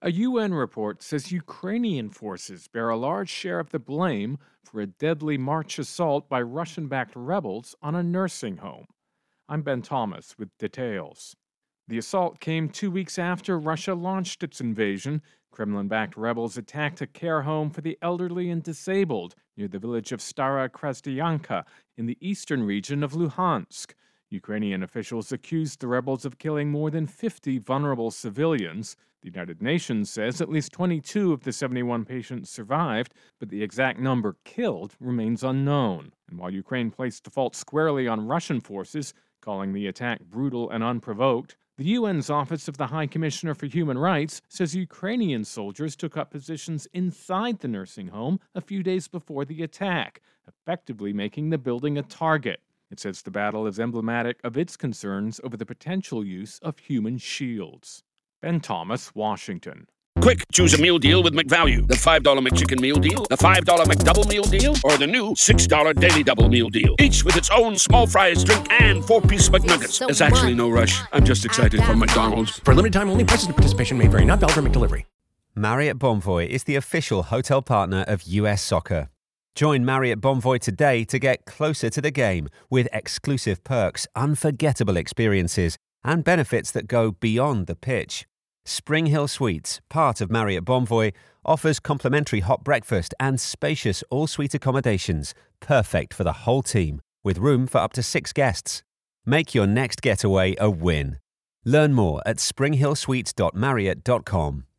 A UN report says Ukrainian forces bear a large share of the blame for a deadly March assault by Russian backed rebels on a nursing home. I'm Ben Thomas with details. The assault came 2 weeks after Russia launched its invasion. Kremlin backed rebels attacked a care home for the elderly and disabled near the village of Stara Krasdyanka in the eastern region of Luhansk. Ukrainian officials accused the rebels of killing more than 50 vulnerable civilians. The United Nations says at least 22 of the 71 patients survived, but the exact number killed remains unknown. And while Ukraine placed the fault squarely on Russian forces, calling the attack brutal and unprovoked, the UN's Office of the High Commissioner for Human Rights says Ukrainian soldiers took up positions inside the nursing home a few days before the attack, effectively making the building a target. It says the battle is emblematic of its concerns over the potential use of human shields. Ben Thomas, Washington. Quick, choose a meal deal with McValue. The $5 McChicken meal deal, the $5 McDouble meal deal, or the new $6 Daily Double meal deal. Each with its own small fries, drink, and 4-piece McNuggets. There's actually no rush. I'm just excited for McDonald's. For a limited time only, prices and participation may vary. Not valid for McDelivery. Marriott Bonvoy is the official hotel partner of US Soccer. Join Marriott Bonvoy today to get closer to the game with exclusive perks, unforgettable experiences, and benefits that go beyond the pitch. Spring Hill Suites, part of Marriott Bonvoy, offers complimentary hot breakfast and spacious all-suite accommodations, perfect for the whole team, with room for up to 6 guests. Make your next getaway a win. Learn more at springhillsuites.marriott.com.